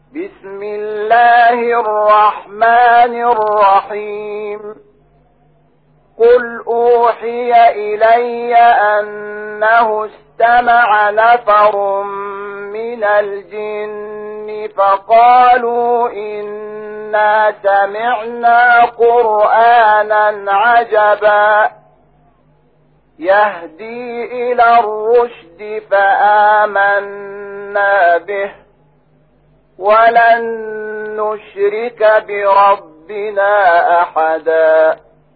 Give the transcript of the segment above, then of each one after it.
بسم الله الرحمن الرحيم قل أوحي إلي أنه استمع نفر من الجن فقالوا إنا سمعنا قرآنا عجبا يهدي إلى الرشد فآمنا به ولن نشرك بربنا أحدا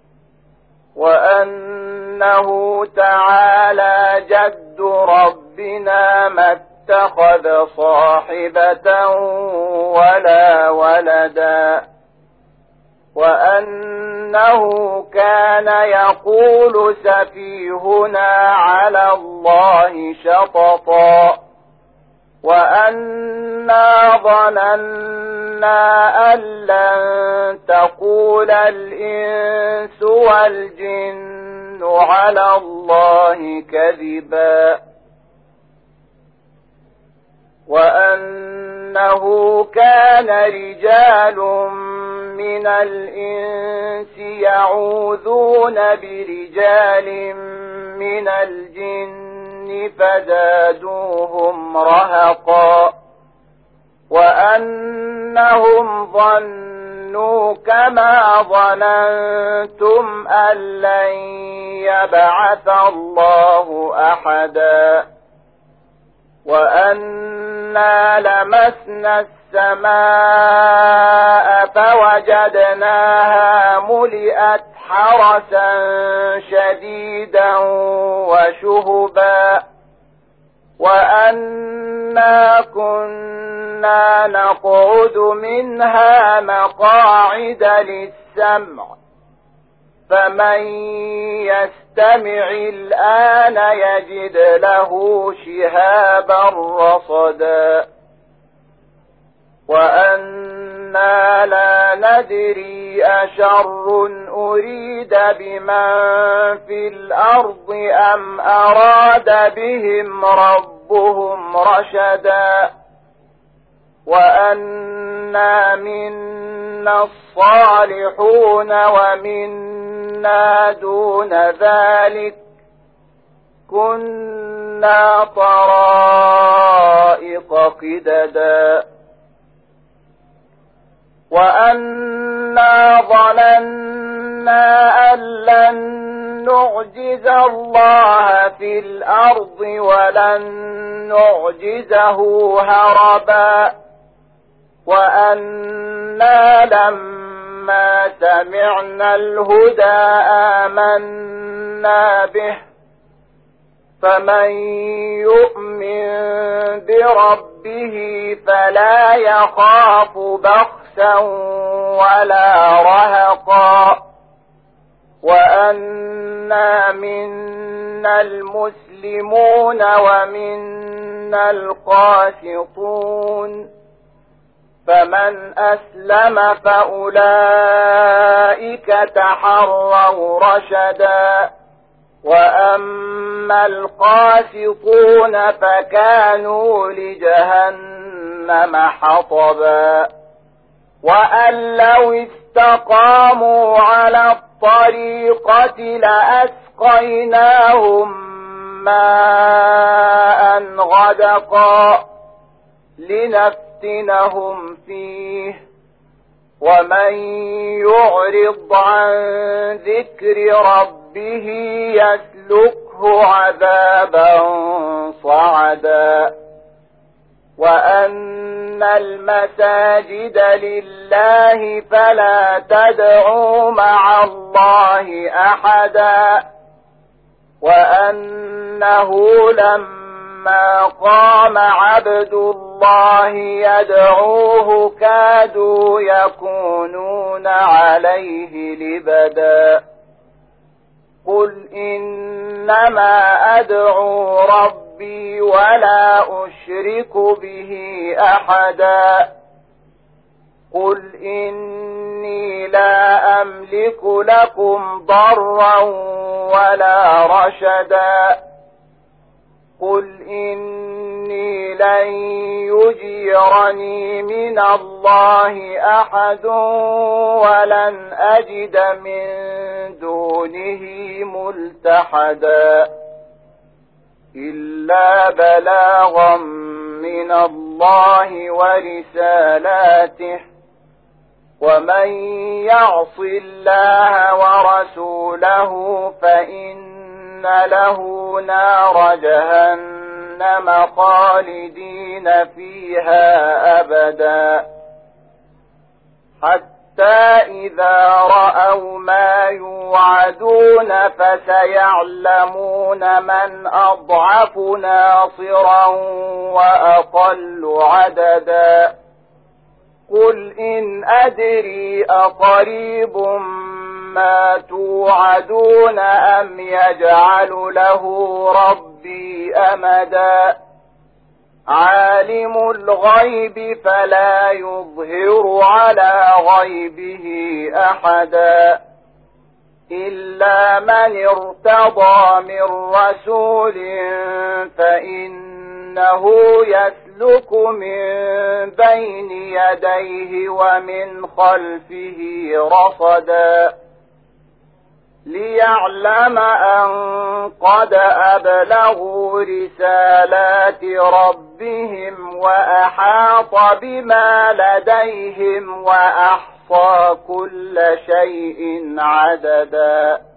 وأنه تعالى جد ربنا ما اتخذ صاحبة ولا ولدا وأنه كان يقول سفيهنا على الله شططا وأنا ظننا أن لن تقول الإنس والجن على الله كذبا وأنه كان رجال من الإنس يعوذون برجال من الجن فزادوهم رهقا وأنهم ظنوا كما ظننتم أن لن يبعث الله أحدا وأنا لمسنا السماء فوجدناها ملئت حرسا شديدا وشهبا وأنا كنا نقعد منها مقاعد للسمع فمن يستمع الآن يجد له شهابا رصدا وأنا لا ندري أشر أريد بمن في الأرض أم أراد بهم ربهم رشدا وأنا منا الصالحون ومنا دون ذلك كنا طرائق قددا وأنا ظننا أن لن نعجز الله في الأرض ولن نعجزه هربا وأنا لما سمعنا الهدى آمنا به فمن يؤمن بربه فلا يخاف بخسا ولا رهقا وأنا منا المسلمون ومنا القاسطون فمن أسلم فأولئك تحروا رشدا وأما القاسطون فكانوا لجهنم حطبا وأن لو استقاموا على الطريقة لأسقيناهم ماء غدقا لنفتنهم فيه ومن يعرض عن ذكر ربه يسلكه عذابا صعدا وأن المساجد لله فلا تدعوا مع الله أحدا وأنه لما قام عبد الله يدعوه كادوا يكونون عليه لبدا قل إنما أدعو ربي ولا أشرك به أحدا قل إني لا أملك لكم ضرا ولا رشدا قل إني لن يجيرني من الله أحد ولن أجد من دونه ملتحدا إلا بلاغا من الله ورسالاته ومن يعص الله ورسوله فإن له نار جهنم خالدين فيها أبدا حتى إذا رأوا ما يوعدون فسيعلمون من أضعف ناصرا وأقل عددا قل إن أدري أقريب ما توعدون أم يجعل له ربي أمدا عالم الغيب فلا يظهر على غيبه أحدا إلا من ارتضى من رسول فإنه يسلك من بين يديه ومن خلفه رصدا ليعلم أن قد أبلغوا رسالات ربهم وأحاط بما لديهم وأحصى كل شيء عددا